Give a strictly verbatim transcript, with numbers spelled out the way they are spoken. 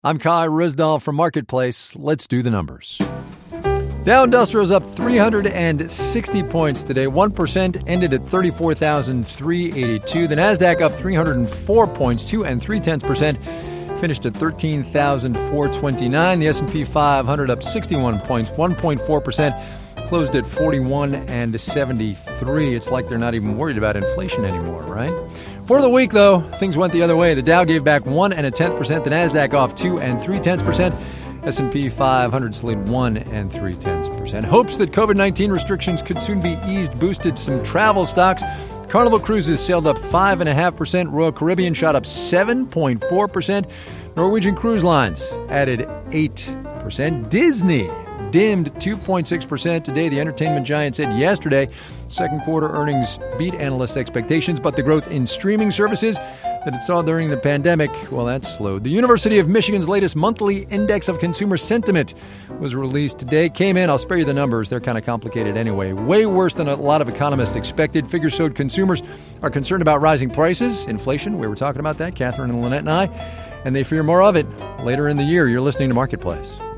I'm Kai Rizdal from Marketplace. Let's do the numbers. Dow Industrial's up three hundred sixty points today. one percent ended at thirty-four thousand three hundred eighty-two. The Nasdaq up three hundred four points, two and three tenths percent. Finished at thirteen thousand four hundred twenty-nine. The S and P five hundred up sixty-one points, one point four percent. Closed at forty-one and seventy-three. It's like they're not even worried about inflation anymore, right? For the week, though, things went the other way. The Dow gave back one and a tenth percent. The Nasdaq off two and three tenths percent. S and P five hundred slid one and three tenths percent. Hopes that COVID nineteen restrictions could soon be eased boosted some travel stocks. Carnival Cruises sailed up five point five percent. Royal Caribbean shot up seven point four percent. Norwegian Cruise Lines added eight percent. Disney dimmed two point six percent today. The entertainment giant said yesterday second quarter earnings beat analysts' expectations, but the growth in streaming services that it saw during the pandemic, well, that slowed. The University of Michigan's latest monthly index of consumer sentiment was released today. Came in, I'll spare you the numbers, they're kind of complicated anyway. Way worse than a lot of economists expected. Figures showed consumers are concerned about rising prices, inflation, we were talking about that, Catherine and Lynette and I, and they fear more of it later in the year. You're listening to Marketplace.